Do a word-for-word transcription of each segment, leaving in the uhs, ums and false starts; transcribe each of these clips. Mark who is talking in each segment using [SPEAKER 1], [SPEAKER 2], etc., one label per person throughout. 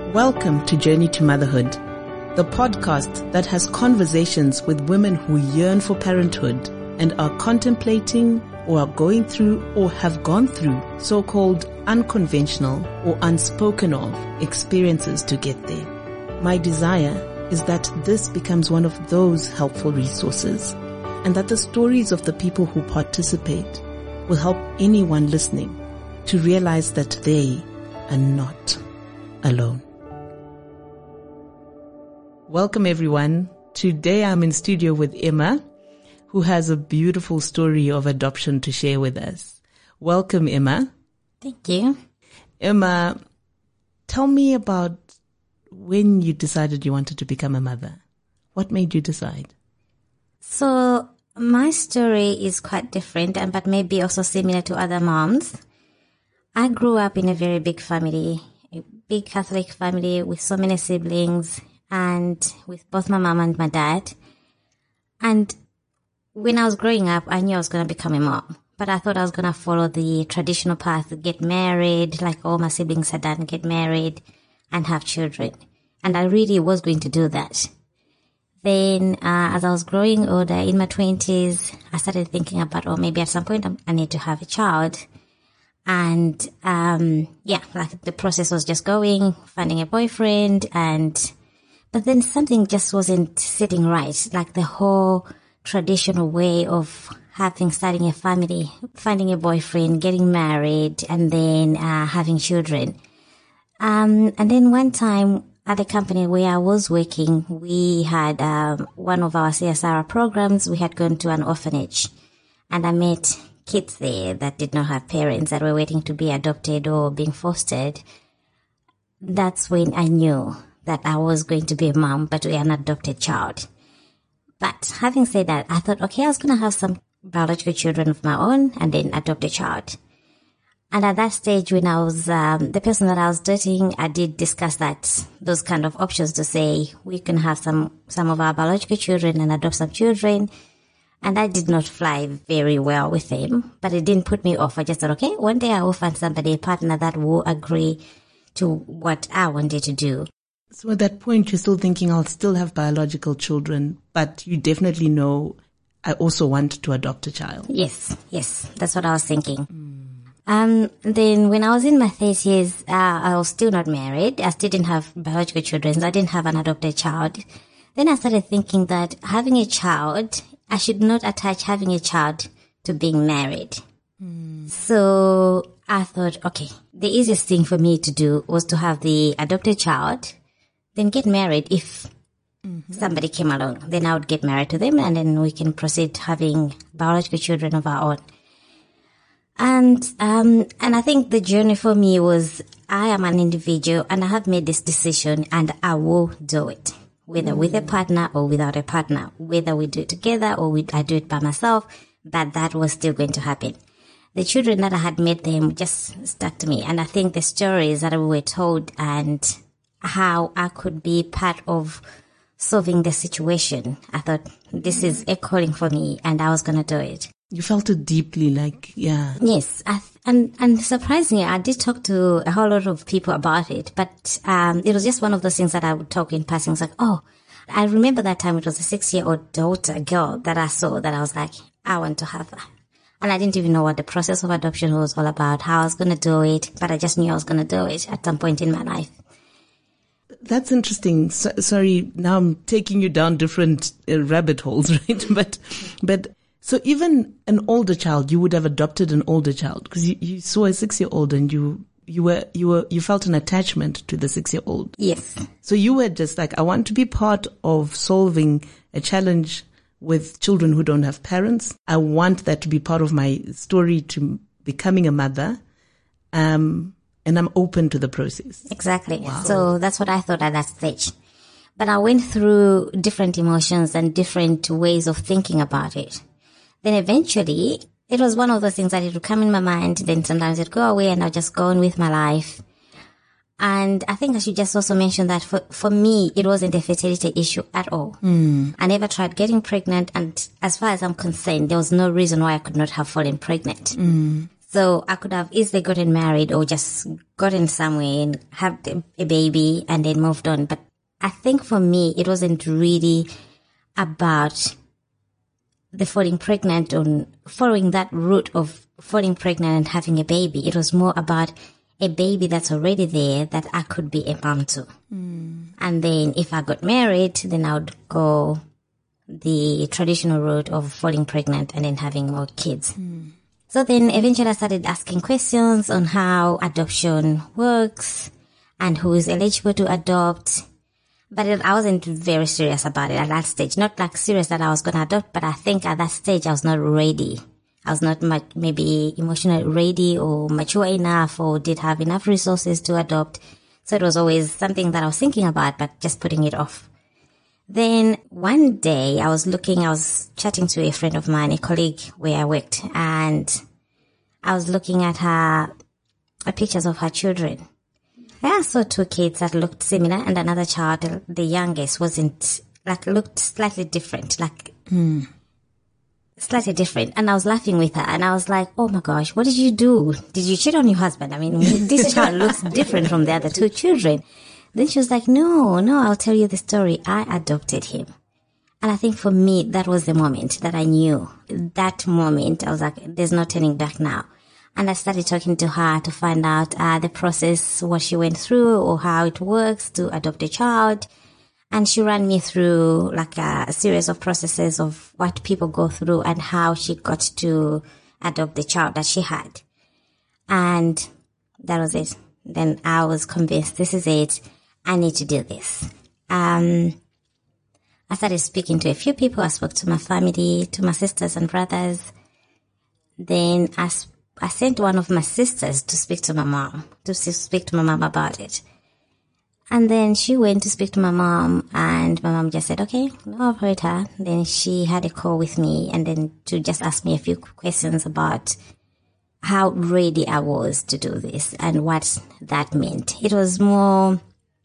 [SPEAKER 1] Welcome to Journey to Motherhood, the podcast that has conversations with women who yearn for parenthood and are contemplating or are going through or have gone through so-called unconventional or unspoken of experiences to get there. My desire is that this becomes one of those helpful resources and that the stories of the people who participate will help anyone listening to realize that they are not alone. Welcome everyone. Today I'm in studio with Emma, who has a beautiful story of adoption to share with us. Welcome, Emma.
[SPEAKER 2] Thank you.
[SPEAKER 1] Emma, tell me about when you decided you wanted to become a mother. What made you decide?
[SPEAKER 2] So my story is quite different, but maybe also similar to other moms. I grew up in a very big family, a big Catholic family with so many siblings, and with both my mom and my dad. And when I was growing up, I knew I was going to become a mom. But I thought I was going to follow the traditional path, get married, like all my siblings had done, get married and have children. And I really was going to do that. Then uh, as I was growing older, in my twenties, I started thinking about, oh, maybe at some point I need to have a child. And um yeah, like the process was just going, finding a boyfriend, and but then something just wasn't sitting right, like the whole traditional way of having, starting a family, finding a boyfriend, getting married, and then uh, having children. Um, and then one time at the company where I was working, we had um, one of our C S R programs. We had gone to an orphanage, and I met kids there that did not have parents, that were waiting to be adopted or being fostered. That's when I knew that I was going to be a mom, but we are an adopted child. But having said that, I thought, okay, I was going to have some biological children of my own and then adopt a child. And at that stage, when I was, um, the person that I was dating, I did discuss that, those kind of options to say, we can have some, some of our biological children and adopt some children. And I did not fly very well with him, but it didn't put me off. I just thought, okay, one day I will find somebody, a partner that will agree to what I wanted to do.
[SPEAKER 1] So at that point, you're still thinking, I'll still have biological children, but you definitely know I also want to adopt a child.
[SPEAKER 2] Yes, yes, that's what I was thinking. Mm. Um, then when I was in my thirties, uh, I was still not married. I still didn't have biological children. So I didn't have an adopted child. Then I started thinking that having a child, I should not attach having a child to being married. Mm. So I thought, okay, the easiest thing for me to do was to have the adopted child, then get married. If mm-hmm. somebody came along, then I would get married to them, and then we can proceed having biological children of our own. And um, and I think the journey for me was, I am an individual and I have made this decision and I will do it, whether mm-hmm. with a partner or without a partner, whether we do it together or we, I do it by myself, but that was still going to happen. The children that I had made, them just stuck to me. And I think the stories that we were told and how I could be part of solving the situation, I thought, this is a calling for me, and I was going to do it.
[SPEAKER 1] You felt it deeply, like, yeah.
[SPEAKER 2] Yes. I th- and, and surprisingly, I did talk to a whole lot of people about it, but um, it was just one of those things that I would talk in passing. It's like, oh, I remember that time it was a six-year-old daughter, girl, that I saw that I was like, I want to have her. And I didn't even know what the process of adoption was all about, how I was going to do it, but I just knew I was going to do it at some point in my life.
[SPEAKER 1] That's interesting. So, sorry, now I'm taking you down different uh, rabbit holes, right? But, but, so even an older child, you would have adopted an older child because you, you saw a six-year-old and you, you were, you were, you felt an attachment to the six-year-old.
[SPEAKER 2] Yes.
[SPEAKER 1] So you were just like, I want to be part of solving a challenge with children who don't have parents. I want that to be part of my story to becoming a mother. Um, And I'm open to the process.
[SPEAKER 2] Exactly.
[SPEAKER 1] Wow.
[SPEAKER 2] So that's what I thought at that stage. But I went through different emotions and different ways of thinking about it. Then eventually, it was one of those things that it would come in my mind. Then sometimes it'd go away and I'd just go on with my life. And I think I should just also mention that for, for me, it wasn't a fertility issue at all. Mm. I never tried getting pregnant. And as far as I'm concerned, there was no reason why I could not have fallen pregnant. Mm. So I could have easily gotten married or just gotten somewhere and had a baby and then moved on. But I think for me, it wasn't really about the falling pregnant or following that route of falling pregnant and having a baby. It was more about a baby that's already there that I could be a mom to. Mm. And then if I got married, then I would go the traditional route of falling pregnant and then having more kids. Mm. So then eventually I started asking questions on how adoption works and who is eligible to adopt. But it, I wasn't very serious about it at that stage. Not like serious that I was going to adopt, but I think at that stage I was not ready. I was not much, maybe emotionally ready or mature enough or did have enough resources to adopt. So it was always something that I was thinking about, but just putting it off. Then one day I was looking, I was chatting to a friend of mine, a colleague where I worked, and I was looking at her uh, pictures of her children. I saw two kids that looked similar and another child, the youngest, wasn't, like, looked slightly different, like, mm. slightly different. And I was laughing with her and I was like, oh my gosh, what did you do? Did you cheat on your husband? I mean, this child looks different from the other two children. Then she was like, no, no, I'll tell you the story. I adopted him. And I think for me, that was the moment that I knew. That moment, I was like, there's no turning back now. And I started talking to her to find out uh, the process, what she went through or how it works to adopt a child. And she ran me through like a, a series of processes of what people go through and how she got to adopt the child that she had. And that was it. Then I was convinced, this is it. I need to do this. Um, I started speaking to a few people. I spoke to my family, to my sisters and brothers. Then I sp- I sent one of my sisters to speak to my mom, to speak to my mom about it. And then she went to speak to my mom and my mom just said, okay, no, I've heard her. Then she had a call with me and then to just ask me a few questions about how ready I was to do this and what that meant. It was more,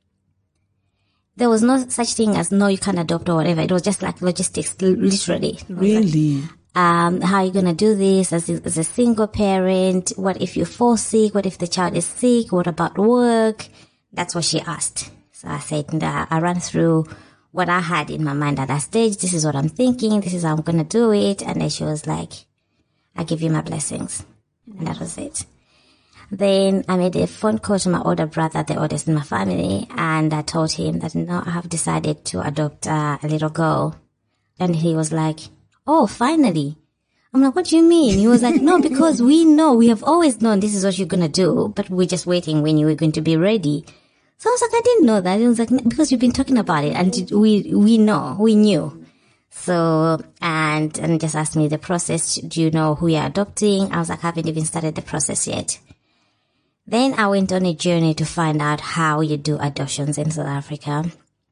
[SPEAKER 2] there was no such thing as no, you can't adopt or whatever. It was just like logistics, literally.
[SPEAKER 1] Really?
[SPEAKER 2] Um, how are you going to do this as a, as a single parent? What if you fall sick? What if the child is sick? What about work? That's what she asked. So I said, nah, I ran through what I had in my mind at that stage. This is what I'm thinking. This is how I'm going to do it. And then she was like, I give you my blessings. And that was it. Then I made a phone call to my older brother, the oldest in my family. And I told him that, no, I have decided to adopt uh, a little girl. And he was like, oh, finally. I'm like, what do you mean? He was like, no, because we know, we have always known this is what you're going to do, but we're just waiting when you were going to be ready. So I was like, I didn't know that. He was like, because you've been talking about it and we, we know, we knew. So, and, and just asked me the process. Do you know who you're adopting? I was like, I haven't even started the process yet. Then I went on a journey to find out how you do adoptions in South Africa.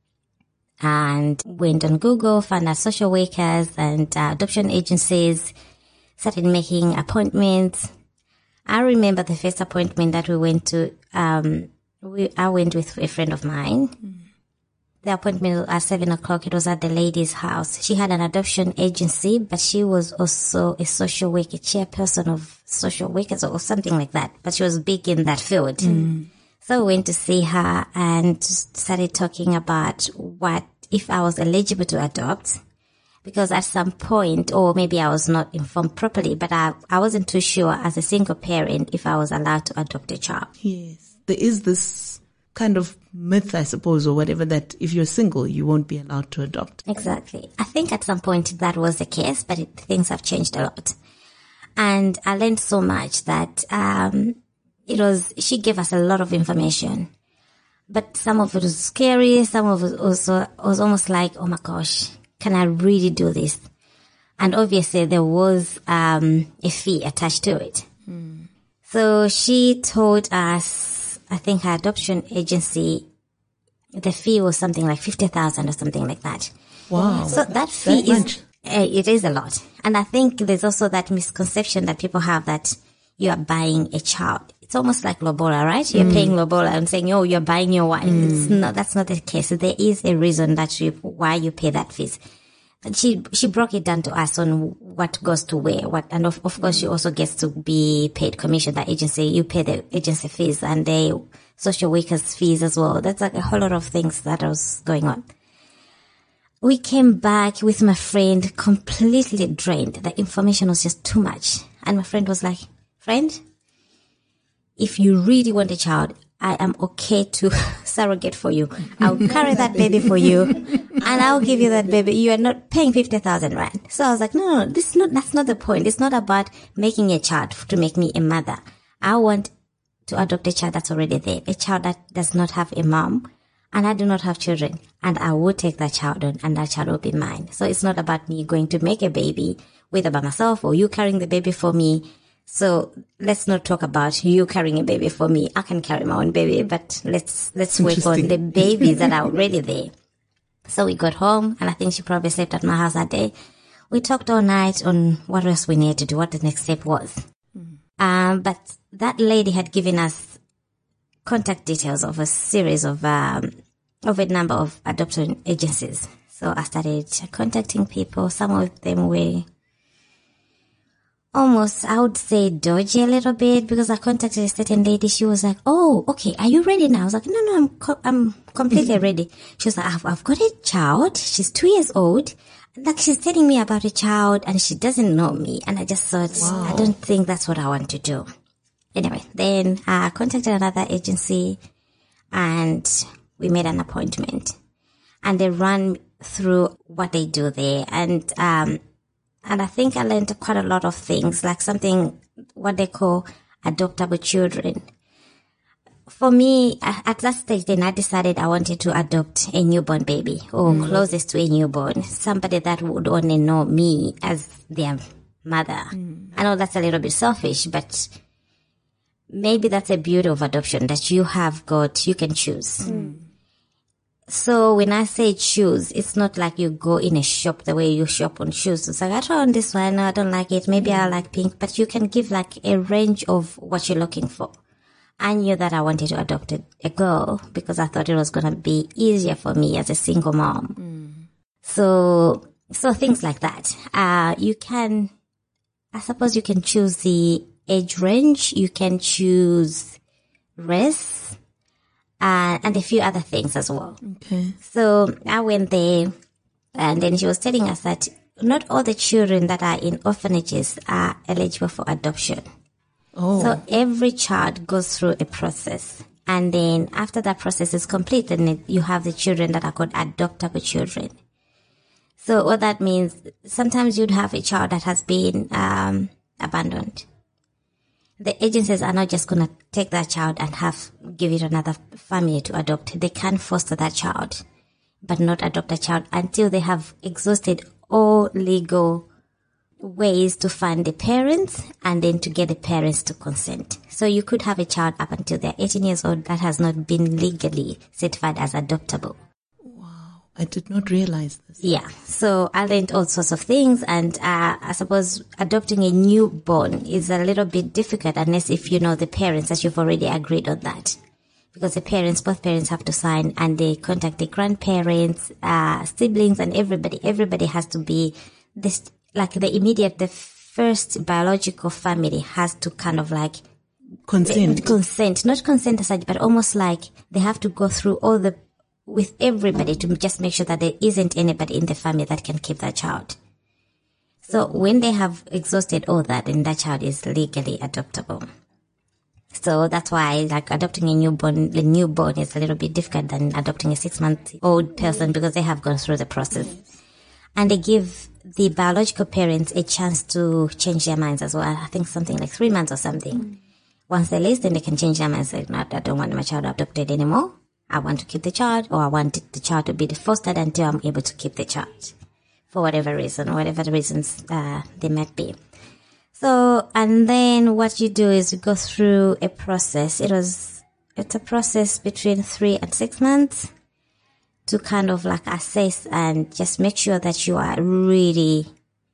[SPEAKER 2] And went on Google, found out social workers and uh, adoption agencies, started making appointments. I remember the first appointment that we went to, um, we, I went with a friend of mine. Mm. The appointment was at seven o'clock. It was at the lady's house. She had an adoption agency, but she was also a social worker, chairperson of social workers or something like that. But she was big in that field. Mm. So we went to see her and started talking about what if I was eligible to adopt, because at some point, or maybe I was not informed properly, but I, I wasn't too sure as a single parent if I was allowed to adopt a child.
[SPEAKER 1] Yes. There is this kind of myth, I suppose, or whatever, that if you're single, you won't be allowed to adopt.
[SPEAKER 2] Exactly. I think at some point that was the case, but it, things have changed a lot. And I learned so much that, um, it was, she gave us a lot of information, but some of it was scary. Some of it also was almost like, oh my gosh, can I really do this? And obviously there was, um, a fee attached to it. Mm. So she told us, I think her adoption agency, the fee was something like fifty thousand or something like that.
[SPEAKER 1] Wow.
[SPEAKER 2] So that fee
[SPEAKER 1] that
[SPEAKER 2] is, uh, it is a lot. And I think there's also that misconception that people have that you are buying a child. It's almost like lobola, right? You're mm. paying lobola and saying, oh, you're buying your wife. Mm. It's not, that's not the case. There is a reason that you, why you pay that fees. she she broke it down to us on what goes to where, what, and of, of course she also gets to be paid commission. That agency, you pay the agency fees and the social workers fees as well. That's like a whole lot of things that was going on. We came back with my friend completely drained. The information was just too much. And my friend was like, friend, if you really want a child, I am okay to surrogate for you. I'll carry that baby for you and I'll give you that baby. You are not paying fifty thousand rand. So I was like, no, no, this is not, that's not the point. It's not about making a child to make me a mother. I want to adopt a child that's already there, a child that does not have a mom, and I do not have children, and I will take that child on, and that child will be mine. So it's not about me going to make a baby, whether by myself or you carrying the baby for me. So let's not talk about you carrying a baby for me. I can carry my own baby, but let's let's work on the babies that are already there. So we got home, and I think she probably slept at my house that day. We talked all night on what else we needed to do, what the next step was. Mm. Um, but that lady had given us contact details of a series of um, of a number of adoption agencies. So I started contacting people. Some of them were almost, I would say, dodgy a little bit, because I contacted a certain lady. She was like, oh, okay, are you ready now? I was like, no, no, I'm co- I'm completely ready. She was like, I've, I've got a child. She's two years old. Like, she's telling me about a child and she doesn't know me. And I just thought, wow. I don't think that's what I want to do. Anyway, then I contacted another agency and we made an appointment. And they ran through what they do there. And, um, And I think I learned quite a lot of things, like something, what they call adoptable children. For me, at that stage, then I decided I wanted to adopt a newborn baby, or mm. closest to a newborn, somebody that would only know me as their mother. Mm. I know that's a little bit selfish, but maybe that's a beauty of adoption, that you have got, you can choose. Mm. So when I say choose, it's not like you go in a shop the way you shop on shoes. It's like, I try on this one, no, I don't like it. Maybe I like pink, but you can give like a range of what you're looking for. I knew that I wanted to adopt a, a girl because I thought it was going to be easier for me as a single mom. Mm. So, so things like that. Uh, you can, I suppose you can choose the age range. You can choose race. Uh, and a few other things as well. Okay. So I went there, and then she was telling us that not all the children that are in orphanages are eligible for adoption. Oh. So every child goes through a process. And then after that process is complete, then you have the children that are called adoptable children. So what that means, sometimes you'd have a child that has been um, abandoned. The agencies are not just going to take that child and have give it another family to adopt. They can foster that child, but not adopt a child until they have exhausted all legal ways to find the parents and then to get the parents to consent. So you could have a child up until they're eighteen years old that has not been legally certified as adoptable.
[SPEAKER 1] I did not realize this.
[SPEAKER 2] Yeah. So I learned all sorts of things. And uh, I suppose adopting a newborn is a little bit difficult unless if you know the parents that you've already agreed on that. Because the parents, both parents have to sign and they contact the grandparents, uh, siblings and everybody. Everybody has to be this, like the immediate, the first biological family has to kind of like
[SPEAKER 1] consent.
[SPEAKER 2] Consent. Not consent as such, but almost like they have to go through all the with everybody to just make sure that there isn't anybody in the family that can keep that child. So when they have exhausted all that, then that child is legally adoptable. So that's why, like, adopting a newborn, the newborn is a little bit difficult than adopting a six-month-old person because they have gone through the process. And they give the biological parents a chance to change their minds as well. I think something like three months or something. Once they listen, they can change their minds. Like, no, I don't want my child adopted anymore. I want to keep the child, or I want the child to be fostered until I'm able to keep the child for whatever reason, whatever the reasons uh, they might be. So, and then what you do is you go through a process. It was, it's a process between three and six months to kind of like assess and just make sure that you are really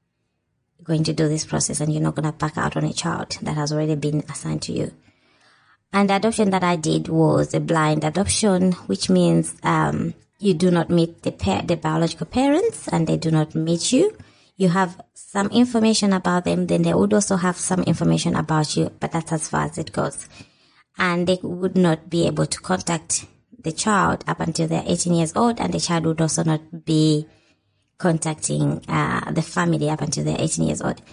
[SPEAKER 2] going to do this process and you're not going to back out on a child that has already been assigned to you. And the adoption that I did was a blind adoption, which means um, You do not meet the pa- the biological parents, and they do not meet you. You have some information about them, then they would also have some information about you, but that's as far as it goes. And they would not be able to contact the child up until they're eighteen years old, and the child would also not be contacting uh, the family up until they're eighteen years old.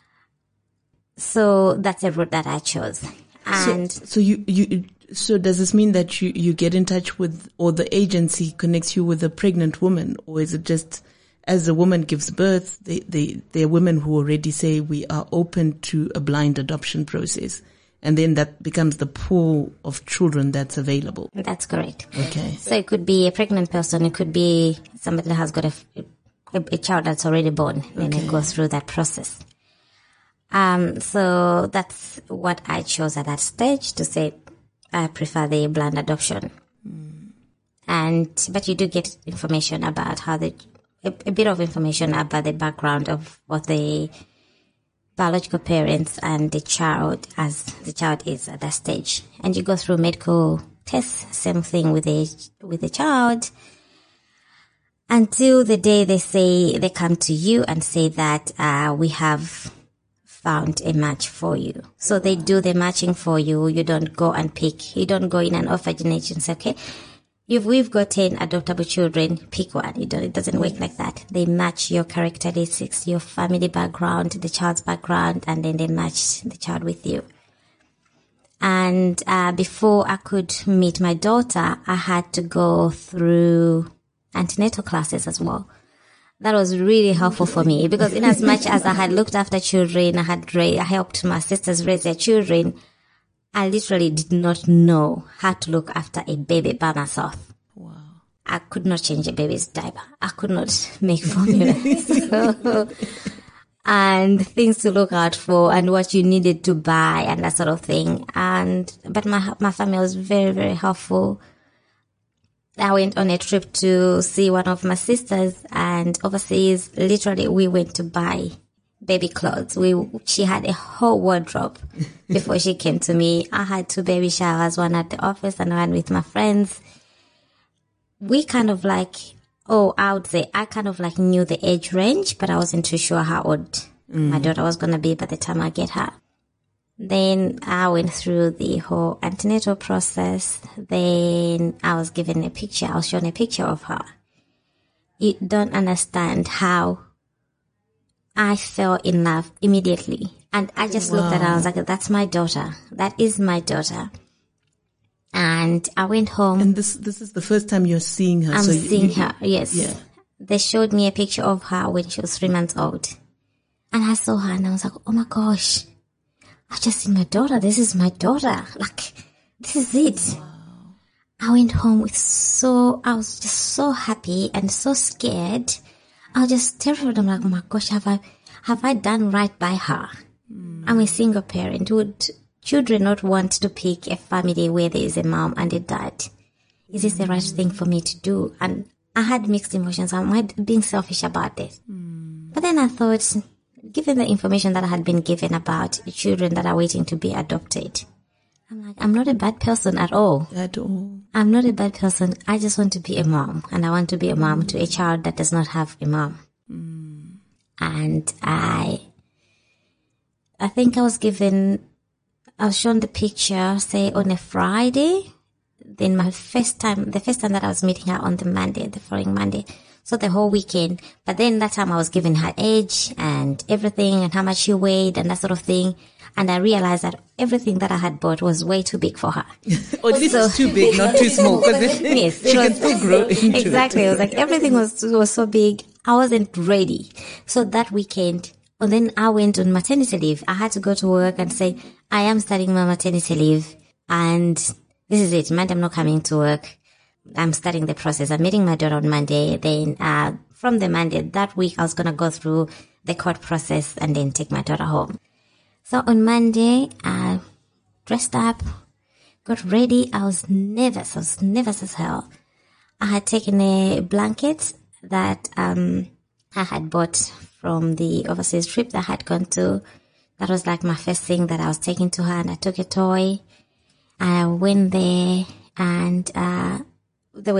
[SPEAKER 2] So that's a route that I chose. And
[SPEAKER 1] so, so you, you, so does this mean that you, you get in touch with, or the agency connects you with a pregnant woman, or is it just as the woman gives birth, they, they, there are women who already say we are open to a blind adoption process, and then that becomes the pool of children that's available?
[SPEAKER 2] That's correct.
[SPEAKER 1] Okay.
[SPEAKER 2] So it could be a pregnant person, it could be somebody that has got a, a, a child that's already born, and then it goes through that process. Um, so that's what I chose at that stage, to say I prefer the blind adoption. Mm. And, but you do get information about how the, a, a bit of information about the background of what the biological parents and the child, as the child is at that stage. And you go through medical tests, same thing with the, with the child, until the day they say, they come to you and say that, uh, we have found a match for you. So they do the matching for you. You don't go and pick. You don't go in an orphanage and say, okay, if we've got ten adoptable children, pick one. You don't, it doesn't work like that. They match your characteristics, your family background, the child's background, and then they match the child with you. And uh, before I could meet my daughter, I had to go through antenatal classes as well. That was really helpful for me, because in as much as I had looked after children, I had ra- I helped my sisters raise their children, I literally did not know how to look after a baby by myself.
[SPEAKER 1] Wow.
[SPEAKER 2] I could not change a baby's diaper. I could not make formula. So, and things to look out for, and what you needed to buy, and that sort of thing. And, but my, my family was very, very helpful. I went on a trip to see one of my sisters, and overseas, literally, we went to buy baby clothes. We, she had a whole wardrobe before she came to me. I had two baby showers, one at the office and one with my friends. We kind of like, oh, I would say I kind of like knew the age range, but I wasn't too sure how old mm. my daughter was going to be by the time I get her. Then I went through the whole antenatal process. Then I was given a picture. I was shown a picture of her. You don't understand how I fell in love immediately. And I just wow. looked at her. I was like, that's my daughter. That is my daughter. And I went home.
[SPEAKER 1] And this this is the first time you're seeing her.
[SPEAKER 2] I'm
[SPEAKER 1] so
[SPEAKER 2] seeing
[SPEAKER 1] you,
[SPEAKER 2] her, yes. Yeah. They showed me a picture of her when she was three months old. And I saw her and I was like, oh my gosh. I just see my daughter. This is my daughter. Like, this is it. Wow. I went home with so, I was just so happy and so scared. I was just terrified. I'm like, oh my gosh, have I, have I done right by her? Mm. I'm a single parent. Would children not want to pick a family where there is a mom and a dad? Is this the right thing for me to do? And I had mixed emotions. Am I being selfish about this? Mm. But then I thought, given the information that I had been given about children that are waiting to be adopted, I'm like, I'm not a bad person at all.
[SPEAKER 1] At all.
[SPEAKER 2] I'm not a bad person. I just want to be a mom. And I want to be a mom to a child that does not have a mom. Mm. And I, I think I was given, I was shown the picture, say, on a Friday. Then my first time, the first time that I was meeting her on the Monday, the following Monday. So the whole weekend. But then that time I was given her age and everything and how much she weighed and that sort of thing. And I realized that everything that I had bought was way too big for her.
[SPEAKER 1] Or this so, is too big, not too small.
[SPEAKER 2] Yes,
[SPEAKER 1] she was, can still grow into
[SPEAKER 2] exactly.
[SPEAKER 1] it.
[SPEAKER 2] It was like everything was, was so big. I wasn't ready. So that weekend, and then I went on maternity leave. I had to go to work and say, I am starting my maternity leave. And this is it. Monday, I'm not coming to work. I'm starting the process. I'm meeting my daughter on Monday. Then uh, from the Monday, that week, I was going to go through the court process and then take my daughter home. So on Monday, I dressed up, got ready. I was nervous. I was nervous as hell. I had taken a blanket that um I had bought from the overseas trip that I had gone to. That was like my first thing that I was taking to her. And I took a toy. I went there and uh there were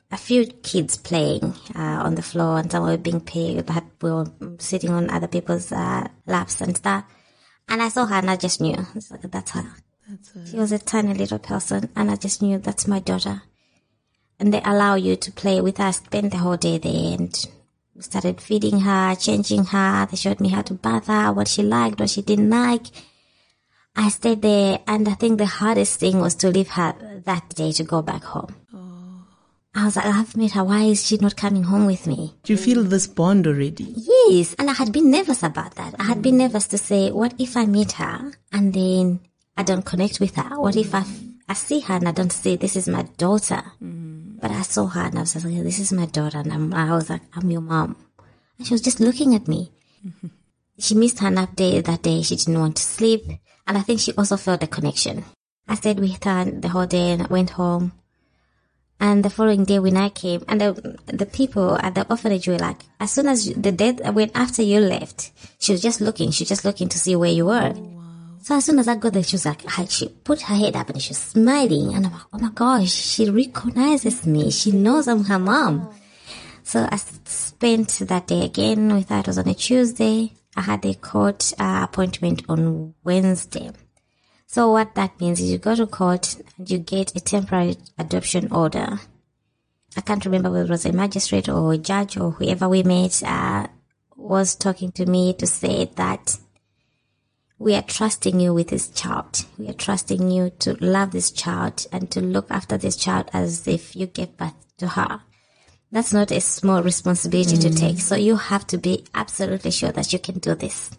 [SPEAKER 2] a few kids playing uh, on the floor, and some were being paid, but we were sitting on other people's uh, laps and stuff. And I saw her and I just knew, it's like, that's her. That's her. She was a tiny little person, and I just knew that's my daughter. And they allow you to play with her, spend the whole day there, and we started feeding her, changing her. They showed me how to bath her, what she liked, what she didn't like. I stayed there, and I think the hardest thing was to leave her that day to go back home. Oh. I was like, I've met her. Why is she not coming home with me?
[SPEAKER 1] Do you feel this bond already?
[SPEAKER 2] Yes. And I had been nervous about that. I had been nervous to say, what if I meet her and then I don't connect with her? What if I, I see her and I don't say, this is my daughter? Mm. But I saw her and I was like, this is my daughter. And I'm, I was like, I'm your mom. And she was just looking at me. Mm-hmm. She missed her nap day that day. She didn't want to sleep. And I think she also felt the connection. I stayed with her the whole day and I went home. And the following day when I came, and the, the people at the orphanage were like, as soon as the day, when after you left, she was just looking, she was just looking to see where you were. Oh, wow. So as soon as I got there, she was like, she put her head up and she was smiling. And I'm like, oh my gosh, she recognizes me. She knows I'm her mom. So I spent that day again with her. It was on a Tuesday. I had a court uh, appointment on Wednesday. So what that means is you go to court and you get a temporary adoption order. I can't remember whether it was a magistrate or a judge or whoever we met uh, was talking to me to say that we are trusting you with this child. We are trusting you to love this child and to look after this child as if you gave birth to her. That's not a small responsibility mm. to take. So you have to be absolutely sure that you can do this.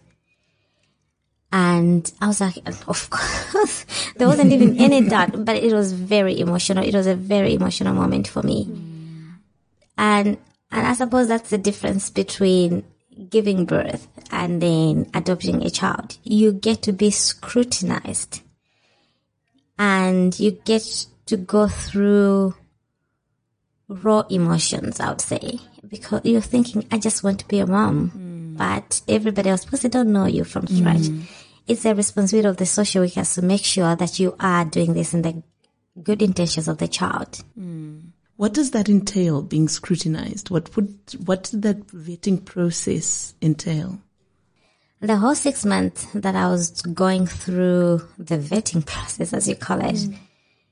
[SPEAKER 2] And I was like, of course, there wasn't even any doubt, but it was very emotional. It was a very emotional moment for me. Mm. And, and I suppose that's the difference between giving birth and then adopting a child. You get to be scrutinized and you get to go through raw emotions, I would say, because you're thinking, I just want to be a mom. Mm. But everybody else, because they don't know you from scratch. Mm. It's the responsibility of the social workers to make sure that you are doing this in the good intentions of the child.
[SPEAKER 1] Mm. What does that entail, being scrutinized? What would, what did that vetting process entail?
[SPEAKER 2] The whole six months that I was going through the vetting process, as you call it, mm.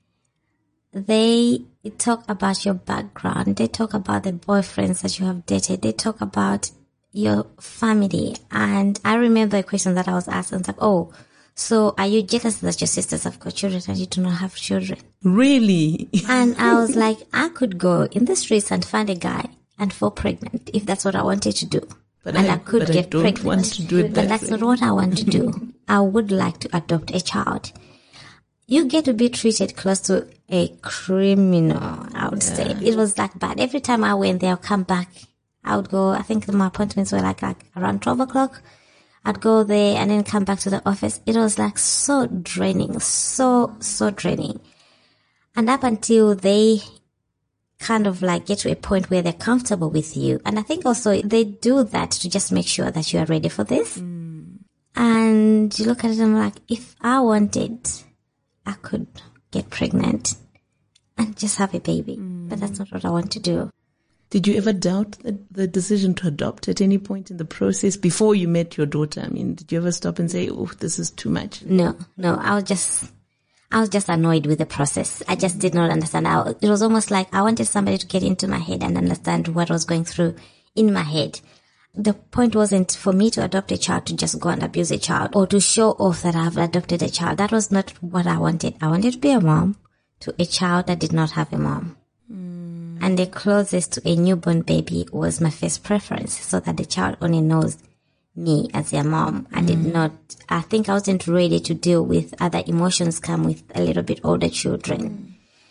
[SPEAKER 2] they talk about your background. They talk about the boyfriends that you have dated. They talk about your family. And I remember a question that I was asked, and I was like, oh, so are you jealous that your sisters have got children and you do not have children?
[SPEAKER 1] Really?
[SPEAKER 2] And I was like, I could go in the streets and find a guy and fall pregnant if that's what I wanted to do.
[SPEAKER 1] But
[SPEAKER 2] and
[SPEAKER 1] I,
[SPEAKER 2] I could
[SPEAKER 1] but
[SPEAKER 2] get
[SPEAKER 1] I don't
[SPEAKER 2] pregnant.
[SPEAKER 1] Want to do it
[SPEAKER 2] but
[SPEAKER 1] that
[SPEAKER 2] that's
[SPEAKER 1] way.
[SPEAKER 2] not what I want to do. I would like to adopt a child. You get to be treated close to a criminal, I would yeah. say. It was that bad. Every time I went there, I'll come back. I would go, I think my appointments were like, like around twelve o'clock. I'd go there and then come back to the office. It was like so draining, so, so draining. And up until they kind of like get to a point where they're comfortable with you. And I think also they do that to just make sure that you are ready for this. Mm. And you look at it and I'm like, if I wanted, I could get pregnant and just have a baby. Mm. But that's not what I want to do.
[SPEAKER 1] Did you ever doubt the, the decision to adopt at any point in the process before you met your daughter? I mean, did you ever stop and say, oh, this is too much?
[SPEAKER 2] No, no. I was just, I was just annoyed with the process. I just did not understand. I, it was almost like I wanted somebody to get into my head and understand what was going through in my head. The point wasn't for me to adopt a child to just go and abuse a child or to show off that I've adopted a child. That was not what I wanted. I wanted to be a mom to a child that did not have a mom. And the closest to a newborn baby was my first preference, so that the child only knows me as their mom. I mm. did not, I think I wasn't ready to deal with other emotions come with a little bit older children. Mm.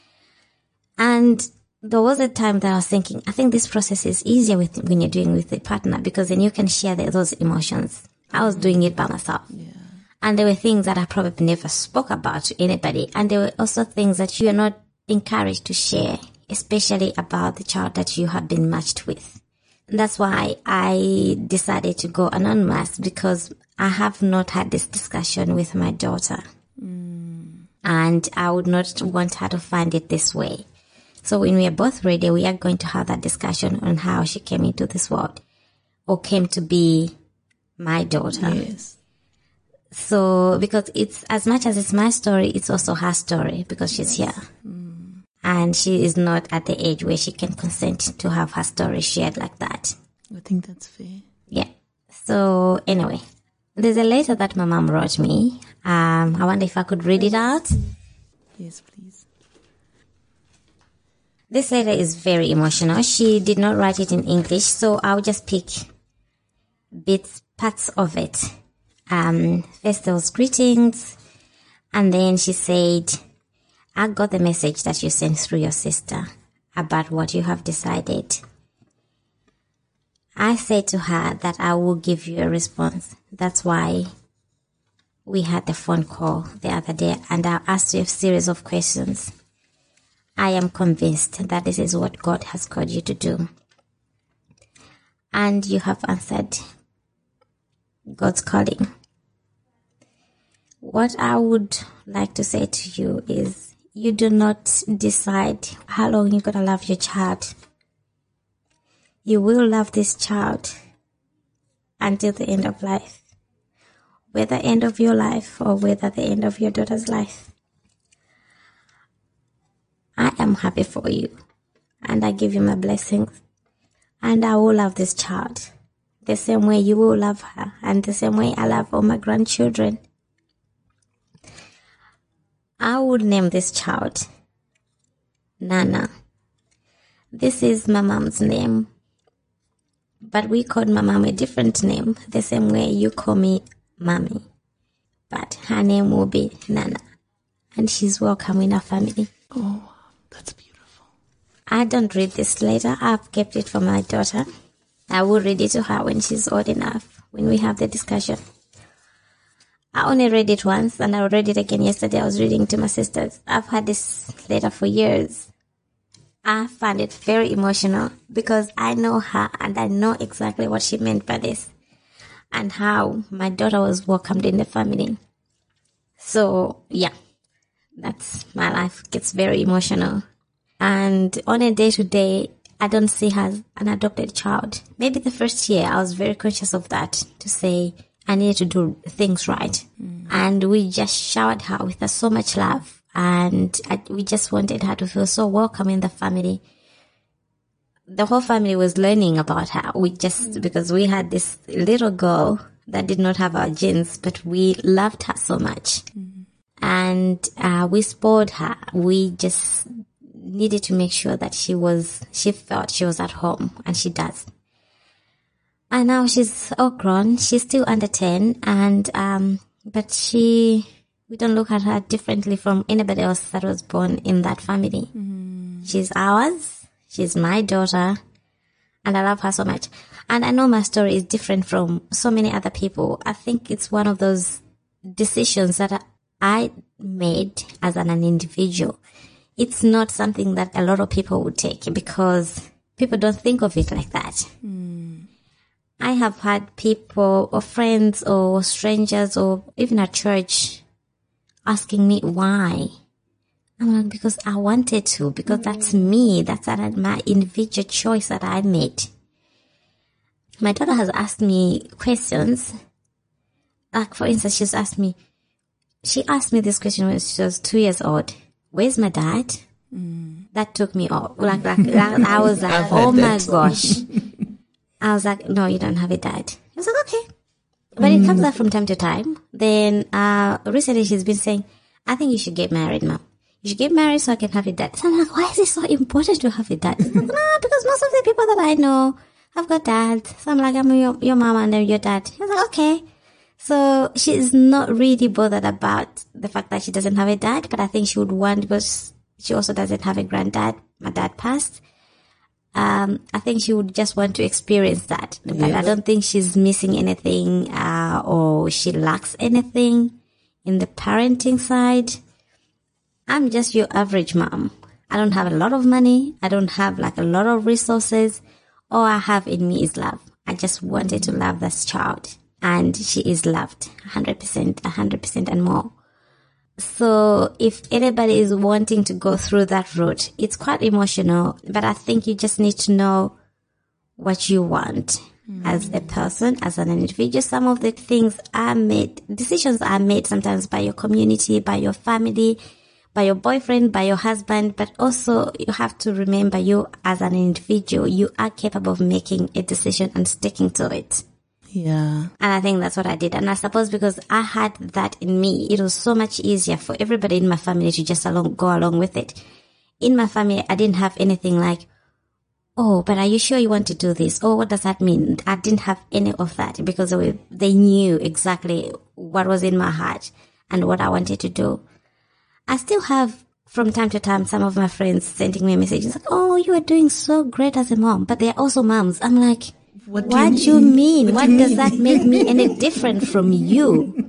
[SPEAKER 2] And there was a time that I was thinking, I think this process is easier with when you're doing with a partner, because then you can share the, those emotions. I was doing it by myself. Yeah. And there were things that I probably never spoke about to anybody. And there were also things that you are not encouraged to share, especially about the child that you have been matched with. And that's why I decided to go anonymous, because I have not had this discussion with my daughter. Mm. And I would not want her to find it this way. So when we are both ready, we are going to have that discussion on how she came into this world or came to be my daughter.
[SPEAKER 1] Yes.
[SPEAKER 2] So because it's, as much as it's my story, it's also her story because she's here.
[SPEAKER 1] Mm.
[SPEAKER 2] And she is not at the age where she can consent to have her story shared like that.
[SPEAKER 1] I think that's fair.
[SPEAKER 2] Yeah. So anyway, there's a letter that my mom wrote me. Um, I wonder if I could read it out.
[SPEAKER 1] Yes, please.
[SPEAKER 2] This letter is very emotional. She did not write it in English, so I'll just pick bits, parts of it. Um, first there was greetings, and then she said, I got the message that you sent through your sister about what you have decided. I said to her that I will give you a response. That's why we had the phone call the other day, and I asked you a series of questions. I am convinced that this is what God has called you to do. And you have answered God's calling. What I would like to say to you is, you do not decide how long you're going to love your child. You will love this child until the end of life. Whether end of your life or whether the end of your daughter's life. I am happy for you, and I give you my blessings, and I will love this child the same way you will love her, and the same way I love all my grandchildren. I would name this child Nana. This is my mom's name, but we called my mom a different name, the same way you call me Mommy. But her name will be Nana, and she's welcome in our family.
[SPEAKER 1] Oh, that's beautiful.
[SPEAKER 2] I don't read this letter. I've kept it for my daughter. I will read it to her when she's old enough, when we have the discussion. I only read it once, and I read it again yesterday. I was reading to my sisters. I've had this letter for years. I found it very emotional because I know her and I know exactly what she meant by this and how my daughter was welcomed in the family. So, yeah, that's my life. Gets very emotional. And on a day-to-day, I don't see her as an adopted child. Maybe the first year, I was very conscious of that, to say I needed to do things right. Mm. And we just showered her with so much love. And I, we just wanted her to feel so welcome in the family. The whole family was learning about her. We just, mm. because we had this little girl that did not have our genes, but we loved her so much. Mm. And uh, we spoiled her. We just needed to make sure that she was, she felt she was at home, and she does. And now she's all grown. She's still under ten, and um, but she, we don't look at her differently from anybody else that was born in that family. Mm. She's ours. She's my daughter, and I love her so much. And I know my story is different from so many other people. I think it's one of those decisions that I made as an individual. It's not something that a lot of people would take because people don't think of it like that. Mm. I have had people or friends or strangers or even at church asking me why. I'm like, because I wanted to, because mm. that's me. That's my individual choice that I made. My daughter has asked me questions. Like, for instance, she's asked me, she asked me this question when she was two years old. Where's my dad? Mm. That took me off. Like, like, like I was like, oh my gosh. I was like, no, you don't have a dad. I was like, okay. But mm. it comes up from time to time. Then, uh, recently she's been saying, I think you should get married, Mom. You should get married so I can have a dad. So I'm like, why is it so important to have a dad? Like, no, because most of the people that I know have got dads. So I'm like, I'm your, your mom and then your dad. I was like, okay. So she's not really bothered about the fact that she doesn't have a dad, but I think she would want, because she also doesn't have a granddad. My dad passed. Um, I think she would just want to experience that. But yes. I don't think she's missing anything, uh, or she lacks anything in the parenting side. I'm just your average mom. I don't have a lot of money. I don't have like a lot of resources. All I have in me is love. I just wanted to love this child. And she is loved one hundred percent, one hundred percent and more. So if anybody is wanting to go through that route, it's quite emotional, but I think you just need to know what you want mm. as a person, as an individual. Some of the things are made, decisions are made sometimes by your community, by your family, by your boyfriend, by your husband, but also you have to remember you as an individual, you are capable of making a decision and sticking to it.
[SPEAKER 1] Yeah.
[SPEAKER 2] And I think that's what I did. And I suppose because I had that in me, it was so much easier for everybody in my family to just along, go along with it. In my family, I didn't have anything like, oh, but are you sure you want to do this? Oh, what does that mean? I didn't have any of that because they knew exactly what was in my heart and what I wanted to do. I still have, from time to time, some of my friends sending me messages like, oh, you are doing so great as a mom, but they're also moms. I'm like, What do what you mean? You mean? What, what do does mean? That make me any different from you?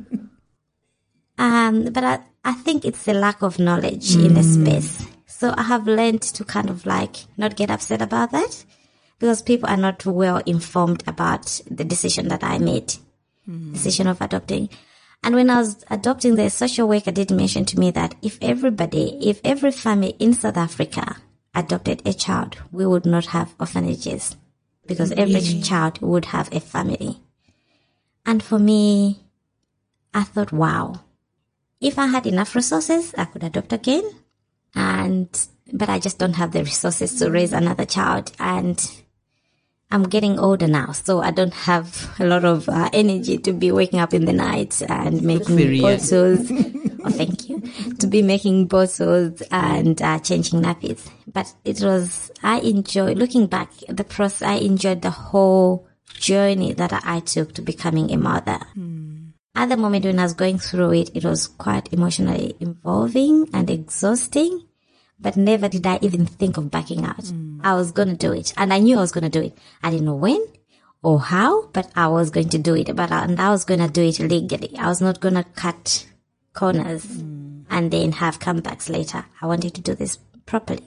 [SPEAKER 2] Um, but I, I think it's the lack of knowledge mm. in the space. So I have learned to kind of like not get upset about that because people are not well informed about the decision that I made, mm. decision of adopting. And when I was adopting, the social worker did mention to me that if everybody, if every family in South Africa adopted a child, we would not have orphanages. Because every really? child would have a family. And for me, I thought, wow, if I had enough resources, I could adopt again. And, but I just don't have the resources to raise another child. And I'm getting older now, so I don't have a lot of uh, energy to be waking up in the night and making bottles. Oh, thank you. To be making bottles and uh, changing nappies. But it was, I enjoyed, looking back, the process, I enjoyed the whole journey that I took to becoming a mother. Mm. At the moment when I was going through it, it was quite emotionally involving and exhausting. But never did I even think of backing out. Mm. I was going to do it. And I knew I was going to do it. I didn't know when or how, but I was going to do it. But I, and I was going to do it legally. I was not going to cut corners mm. and then have comebacks later. I wanted to do this properly.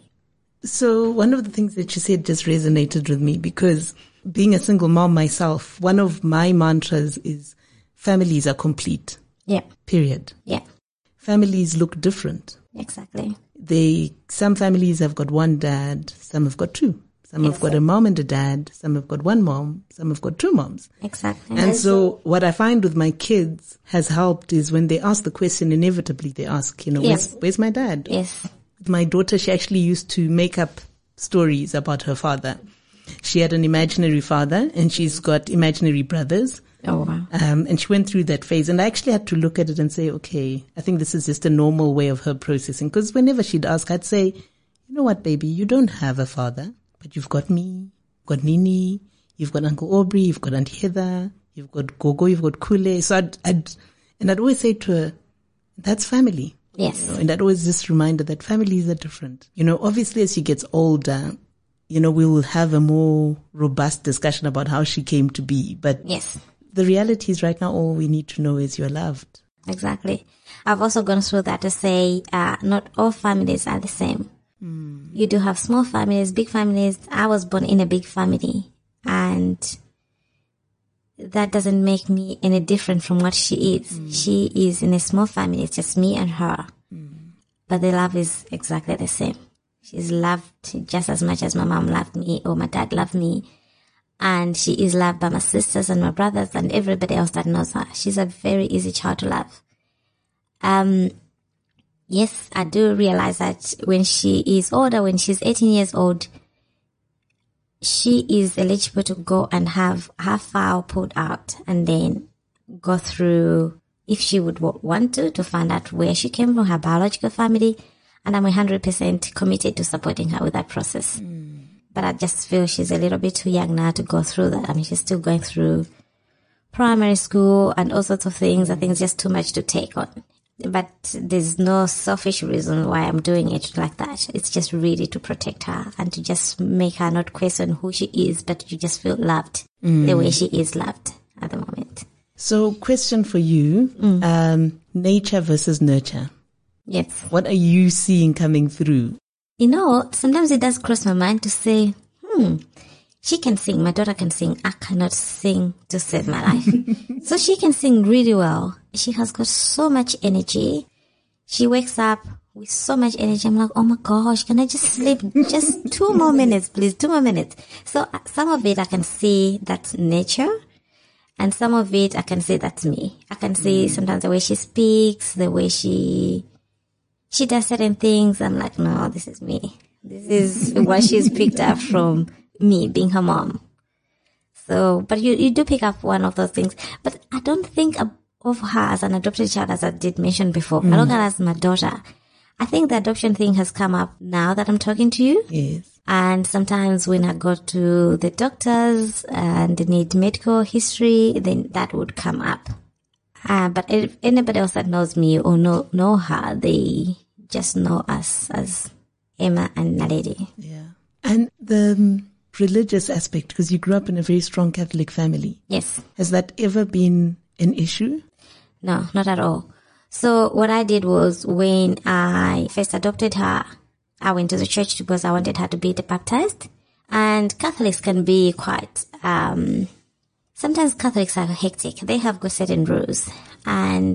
[SPEAKER 1] So one of the things that you said just resonated with me because being a single mom myself, one of my mantras is families are complete.
[SPEAKER 2] Yeah.
[SPEAKER 1] Period.
[SPEAKER 2] Yeah.
[SPEAKER 1] Families look different.
[SPEAKER 2] Exactly.
[SPEAKER 1] They, some families have got one dad, some have got two. Some yes. have got a mom and a dad, some have got one mom, some have got two moms.
[SPEAKER 2] Exactly.
[SPEAKER 1] And so what I find with my kids has helped is when they ask the question, inevitably they ask, you know,
[SPEAKER 2] yes.
[SPEAKER 1] where's, where's my dad?
[SPEAKER 2] Yes.
[SPEAKER 1] My daughter, she actually used to make up stories about her father. She had an imaginary father and she's got imaginary brothers.
[SPEAKER 2] Oh, wow.
[SPEAKER 1] Um, and she went through that phase. And I actually had to look at it and say, okay, I think this is just a normal way of her processing. Because whenever she'd ask, I'd say, you know what, baby, you don't have a father, but you've got me, you've got Nini, you've got Uncle Aubrey, you've got Auntie Heather, you've got Gogo, you've got Kule. So I'd, I'd, and I'd always say to her, that's family.
[SPEAKER 2] Yes.
[SPEAKER 1] You know, and I'd always just remind her that families are different. You know, obviously as she gets older, you know, we will have a more robust discussion about how she came to be. But
[SPEAKER 2] yes.
[SPEAKER 1] The reality is right now all we need to know is you're loved.
[SPEAKER 2] Exactly. I've also gone through that to say uh, not all families are the same. Mm. You do have small families, big families. I was born in a big family and that doesn't make me any different from what she is. Mm. She is in a small family. It's just me and her. Mm. But the love is exactly the same. She's loved just as much as my mom loved me or my dad loved me. And she is loved by my sisters and my brothers and everybody else that knows her. She's a very easy child to love. Um, yes, I do realize that when she is older, when she's eighteen years old, she is eligible to go and have her file pulled out and then go through, if she would want to, to find out where she came from, her biological family. And I'm one hundred percent committed to supporting her with that process. Mm. But I just feel she's a little bit too young now to go through that. I mean, she's still going through primary school and all sorts of things. I think it's just too much to take on. But there's no selfish reason why I'm doing it like that. It's just really to protect her and to just make her not question who she is, but to just feel loved mm. the way she is loved at the moment.
[SPEAKER 1] So question for you, mm. um, nature versus nurture.
[SPEAKER 2] Yes.
[SPEAKER 1] What are you seeing coming through?
[SPEAKER 2] You know, sometimes it does cross my mind to say, hmm, she can sing. My daughter can sing. I cannot sing to save my life. So she can sing really well. She has got so much energy. She wakes up with so much energy. I'm like, oh my gosh, can I just sleep just two more minutes, please? Two more minutes. So some of it I can see that's nature. And some of it I can see that's me. I can see sometimes the way she speaks, the way she, she does certain things. I'm like, no, this is me. This is what she's picked up from me being her mom. So, but you, you do pick up one of those things. But I don't think of her as an adopted child, as I did mention before. Mm. I look at her as my daughter. I think the adoption thing has come up now that I'm talking to you.
[SPEAKER 1] Yes.
[SPEAKER 2] And sometimes when I go to the doctors and they need medical history, then that would come up. Uh, but if anybody else that knows me or know, know her, they just know us as Emma and Naledi.
[SPEAKER 1] Yeah. And the um, religious aspect, because you grew up in a very strong Catholic family.
[SPEAKER 2] Yes.
[SPEAKER 1] Has that ever been an issue?
[SPEAKER 2] No, not at all. So what I did was when I first adopted her, I went to the church because I wanted her to be baptized. And Catholics can be quite, um, sometimes Catholics are hectic. They have got certain rules. And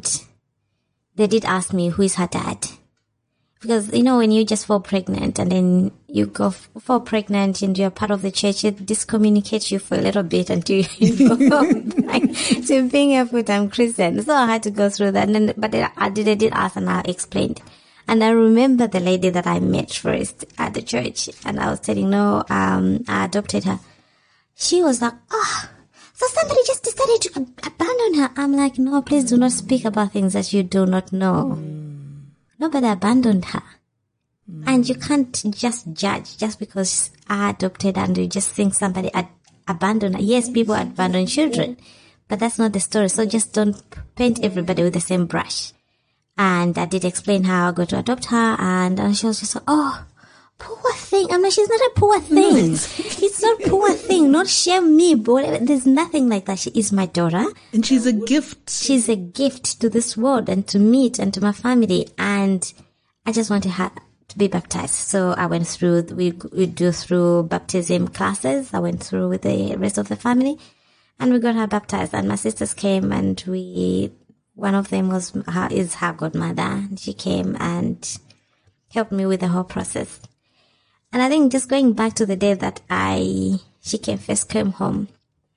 [SPEAKER 2] they did ask me, who is her dad? Because, you know, when you just fall pregnant and then you go f- fall pregnant and you're part of the church, it discommunicates you for a little bit until you go back to being a full-time Christian. So I had to go through that. And then, but they, I did, they did ask and I explained. And I remember the lady that I met first at the church and I was telling, no, um, I adopted her. She was like, oh, so somebody just decided to ab- abandon her. I'm like, no, please do not speak about things that you do not know. Nobody abandoned her. Mm. And you can't just judge just because I adopted and you just think somebody ad- abandoned her. Yes, people abandon children, but that's not the story. So just don't paint everybody with the same brush. And I did explain how I got to adopt her and, and she was just like, oh, poor thing. I'm like, she's not a poor thing. It's not a poor thing. Not shame me, but whatever. There's nothing like that. She is my daughter.
[SPEAKER 1] And she's a gift.
[SPEAKER 2] She's a gift to this world and to me and to my family. And I just wanted her to be baptized. So I went through, we, we do through baptism classes. I went through with the rest of the family and we got her baptized. And my sisters came and we, one of them was her, is her godmother. And she came and helped me with the whole process. And I think just going back to the day that I, she came first came home,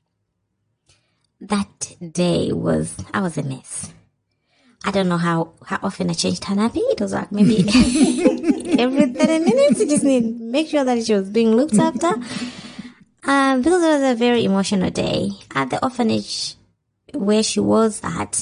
[SPEAKER 2] that day was, I was a mess. I don't know how, how often I changed her nappy. It was like maybe every thirty minutes. You just need to make sure that she was being looked after. Um, because it was a very emotional day at the orphanage where she was at.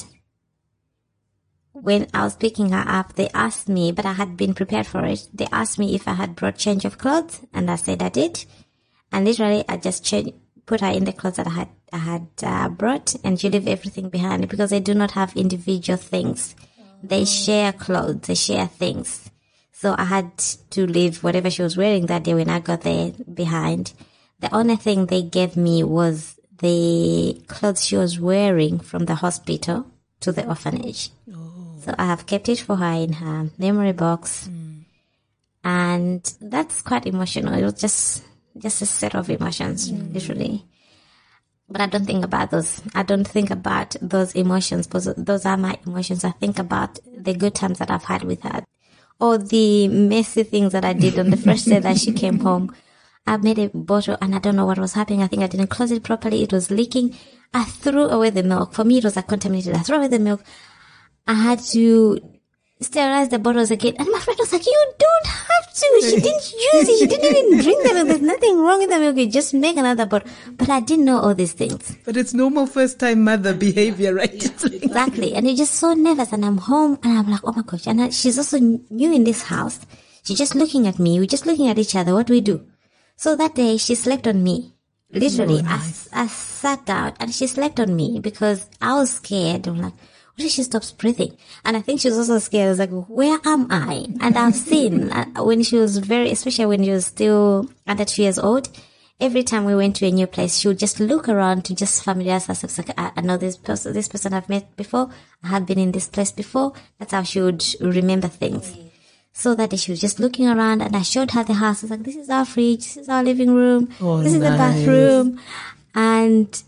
[SPEAKER 2] When I was picking her up, they asked me, but I had been prepared for it. They asked me if I had brought change of clothes, and I said I did. And literally, I just changed, put her in the clothes that I had I had uh, brought, and she left everything behind because they do not have individual things. They share clothes, they share things. So I had to leave whatever she was wearing that day when I got there behind. The only thing they gave me was the clothes she was wearing from the hospital to the orphanage. So I have kept it for her in her memory box. Mm. And that's quite emotional. It was just, just a set of emotions, mm. literally. But I don't think about those. I don't think about those emotions because those are my emotions. I think about the good times that I've had with her. Or the messy things that I did on the first day that she came home. I made a bottle and I don't know what was happening. I think I didn't close it properly. It was leaking. I threw away the milk. For me, it was like contaminated. I threw away the milk. I had to sterilize the bottles again. And my friend was like, you don't have to. She didn't use it. She didn't even drink the milk. There's nothing wrong with the milk. You just make another bottle. But I didn't know all these things.
[SPEAKER 1] But it's normal first-time mother behavior, right?
[SPEAKER 2] Exactly. And you're just so nervous. And I'm home and I'm like, oh my gosh. And I, she's also new in this house. She's just looking at me. We're just looking at each other. What do we do? So that day she slept on me. Literally, oh, nice. I, I sat down and she slept on me because I was scared. I'm like, what if she stops breathing? And I think she was also scared. I was like, where am I? And I've seen uh, when she was very, especially when she was still under two years old, every time we went to a new place, she would just look around to just familiarize herself. Like, I, I know this person, this person I've met before. I have been in this place before. That's how she would remember things. So that day she was just looking around and I showed her the house. I was like, this is our fridge. This is our living room. Oh, this is nice. The bathroom. And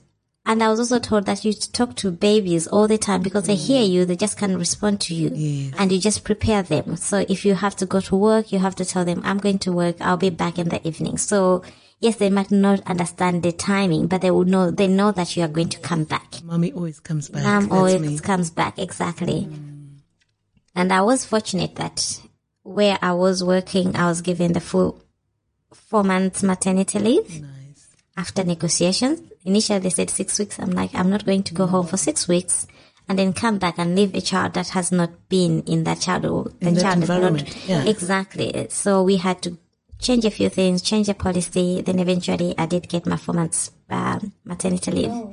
[SPEAKER 2] And I was also told that you talk to babies all the time because they hear you, they just can't respond to you.
[SPEAKER 1] Yes.
[SPEAKER 2] And you just prepare them. So if you have to go to work, you have to tell them, I'm going to work, I'll be back in the evening. So yes, they might not understand the timing, but they will know, they know that you are going to come back.
[SPEAKER 1] Mommy always comes back.
[SPEAKER 2] Mom
[SPEAKER 1] That's
[SPEAKER 2] always
[SPEAKER 1] me.
[SPEAKER 2] comes back, exactly. Mm. And I was fortunate that where I was working, I was given the full four months maternity leave.
[SPEAKER 1] Nice.
[SPEAKER 2] After negotiations. Initially they said six weeks. I'm like, I'm not going to go home for six weeks and then come back and leave a child that has not been in that child or the
[SPEAKER 1] in that
[SPEAKER 2] child
[SPEAKER 1] environment.
[SPEAKER 2] is not.
[SPEAKER 1] Yeah.
[SPEAKER 2] Exactly. So we had to change a few things, change the policy. Then eventually I did get my four months um, maternity leave. Oh.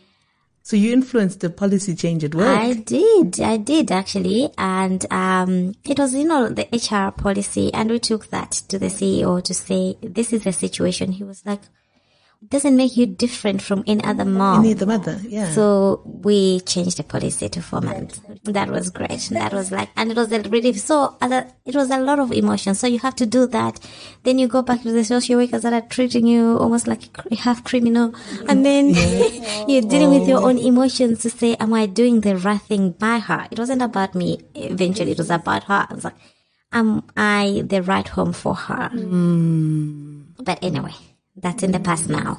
[SPEAKER 1] So you influenced the policy change at work?
[SPEAKER 2] I did. I did actually. And um, it was, you know, the H R policy. And we took that to the C E O to say, this is the situation. He was like, doesn't make you different from any other mom.
[SPEAKER 1] Any other mother, yeah.
[SPEAKER 2] So we changed the policy to four months. That was great. That was like, and it was a relief. So other, it was a lot of emotion. So you have to do that. Then you go back to the social workers that are treating you almost like a half criminal. And then yeah. you're dealing with your own emotions to say, am I doing the right thing by her? It wasn't about me. Eventually it was about her. I was like, am I the right home for her?
[SPEAKER 1] Mm.
[SPEAKER 2] But anyway. That's in the past now.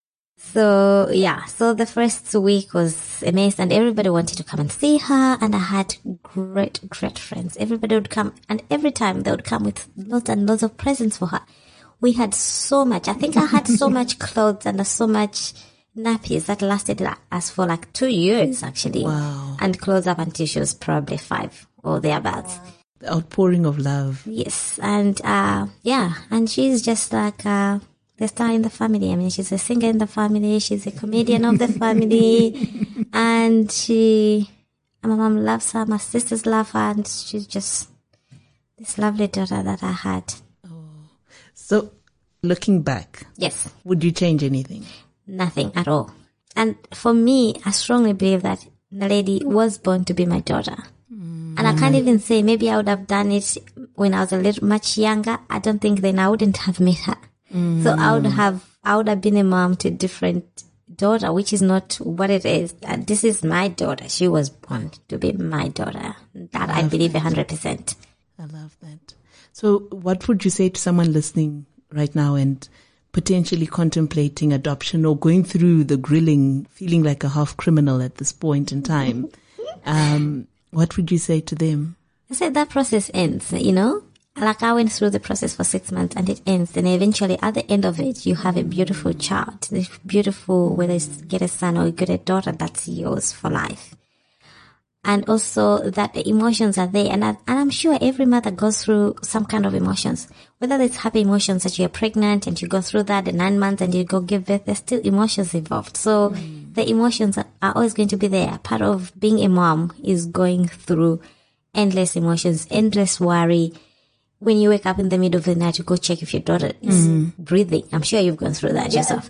[SPEAKER 2] So, yeah. So the first week was amazing and everybody wanted to come and see her. And I had great, great friends. Everybody would come and every time they would come with lots and lots of presents for her. We had so much. I think I had so much clothes and so much nappies that lasted us for like two years actually.
[SPEAKER 1] Wow.
[SPEAKER 2] And clothes up until she was probably five or thereabouts.
[SPEAKER 1] The outpouring of love.
[SPEAKER 2] Yes. And, uh, yeah. And she's just like, uh, the star in the family. I mean, she's a singer in the family. She's a comedian of the family. And she, my mom loves her. My sisters love her. And she's just this lovely daughter that I had.
[SPEAKER 1] Oh. So looking back.
[SPEAKER 2] Yes.
[SPEAKER 1] Would you change anything?
[SPEAKER 2] Nothing at all. And for me, I strongly believe that the lady was born to be my daughter. Mm. And I can't even say maybe I would have done it when I was a little much younger. I don't think then I wouldn't have met her. Mm. So I would have, I would have been a mom to a different daughter, which is not what it is. And this is my daughter. She was born to be my daughter. That I, I believe a hundred percent.
[SPEAKER 1] I love that. So what would you say to someone listening right now and potentially contemplating adoption or going through the grilling, feeling like a half criminal at this point in time? um, what would you say to them?
[SPEAKER 2] I said that process ends, you know? Like I went through the process for six months and it ends. And eventually at the end of it, you have a beautiful child. This beautiful, whether it's get a son or you get a daughter, that's yours for life. And also that the emotions are there. And, I, and I'm sure every mother goes through some kind of emotions. Whether it's happy emotions that you're pregnant and you go through that the nine months and you go give birth, there's still emotions involved. So mm. the emotions are always going to be there. Part of being a mom is going through endless emotions, endless worry. When you wake up in the middle of the night, you go check if your daughter is mm. breathing. I'm sure you've gone through that yeah. yourself.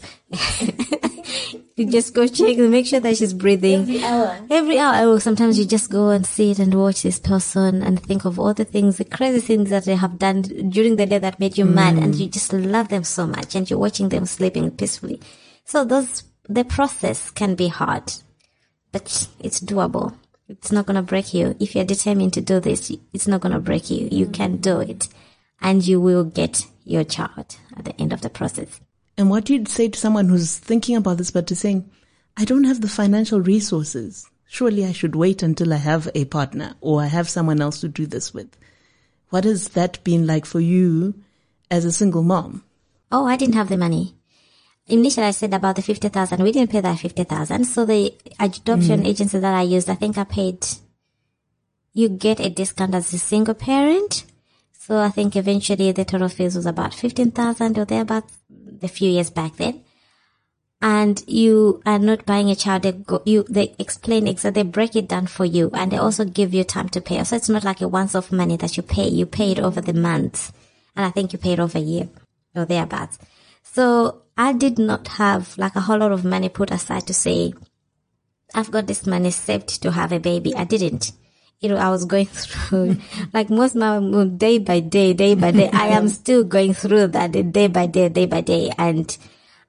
[SPEAKER 2] You just go check and make sure that she's breathing.
[SPEAKER 3] Every hour.
[SPEAKER 2] Every hour. Sometimes you just go and sit and watch this person and think of all the things, the crazy things that they have done during the day that made you mm. mad. And you just love them so much. And you're watching them sleeping peacefully. So those, the process can be hard, but it's doable. It's not going to break you. If you're determined to do this, it's not going to break you. You can do it. And you will get your child at the end of the process.
[SPEAKER 1] And what you'd say to someone who's thinking about this, but is saying, I don't have the financial resources. Surely I should wait until I have a partner or I have someone else to do this with. What has that been like for you as a single mom?
[SPEAKER 2] Oh, I didn't have the money. Initially, I said about the fifty thousand. We didn't pay that fifty thousand. So the adoption mm. agency that I used, I think I paid, you get a discount as a single parent. So I think eventually the total fees was about fifteen thousand or thereabouts a few years back then. And you are not buying a child. They go, you, they explain exactly, they break it down for you and they also give you time to pay. So it's not like a once-off money that you pay. You pay it over the months. And I think you pay it over a year or thereabouts. So I did not have like a whole lot of money put aside to say, I've got this money saved to have a baby. I didn't. You know, I was going through, like most mom, day by day, day by day, I am still going through that day by day, day by day. And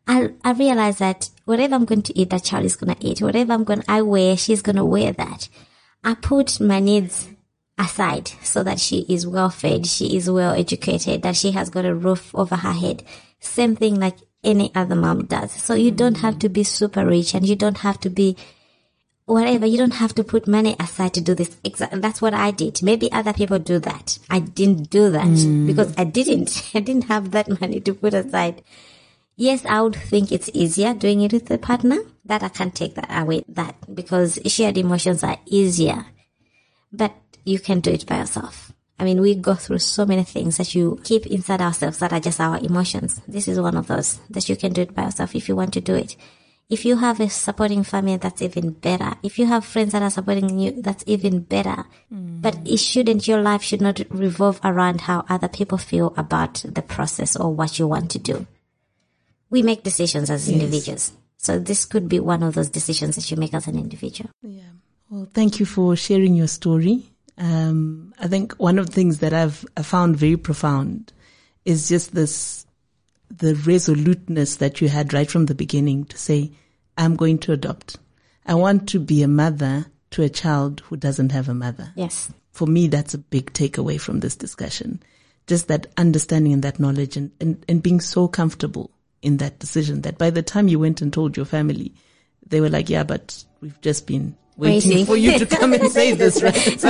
[SPEAKER 2] I, I realized that whatever I'm going to eat, that child is going to eat. Whatever I'm going, I wear, she's going to wear that. I put my needs aside so that she is well fed, she is well educated, that she has got a roof over her head. Same thing like any other mom does. So you don't have to be super rich, and you don't have to be whatever. You don't have to put money aside to do this. Exactly. That's what I did. Maybe other people do that. I didn't do that mm. because I didn't. I didn't have that money to put aside. Yes, I would think it's easier doing it with a partner. That I can't take that away, that because shared emotions are easier. But you can do it by yourself. I mean, we go through so many things that you keep inside ourselves that are just our emotions. This is one of those that you can do it by yourself if you want to do it. If you have a supporting family, that's even better. If you have friends that are supporting you, that's even better. Mm. But it shouldn't, your life should not revolve around how other people feel about the process or what you want to do. We make decisions as yes. individuals. So this could be one of those decisions that you make as an individual. Yeah.
[SPEAKER 1] Well, thank you for sharing your story. Um, I think one of the things that I've I found very profound is just this, the resoluteness that you had right from the beginning to say, I'm going to adopt. I want to be a mother to a child who doesn't have a mother.
[SPEAKER 2] Yes.
[SPEAKER 1] For me, that's a big takeaway from this discussion. Just that understanding and that knowledge and, and, and being so comfortable in that decision that by the time you went and told your family, they were like, yeah, but we've just been waiting Waiting. for you to come and say this, right?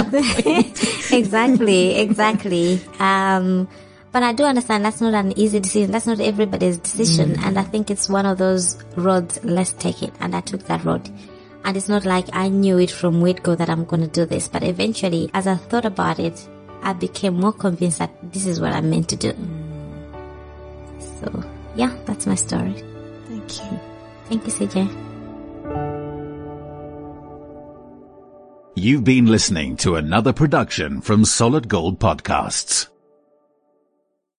[SPEAKER 2] exactly, exactly. Um, but I do understand that's not an easy decision. That's not everybody's decision. Mm. And I think it's one of those roads, let's take it. And I took that road. And it's not like I knew it from word go that I'm going to do this. But eventually, as I thought about it, I became more convinced that this is what I'm meant to do. Mm. So, yeah, that's my story.
[SPEAKER 1] Thank you.
[SPEAKER 2] Thank you, C J.
[SPEAKER 3] You've been listening to another production from Solid Gold Podcasts.